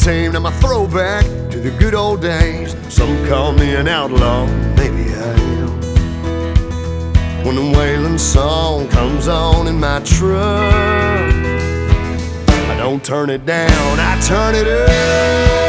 team, now my throwback to the good old days. Some call me an outlaw, maybe I am. When the Waylon song comes on in my truck, I don't turn it down, I turn it up.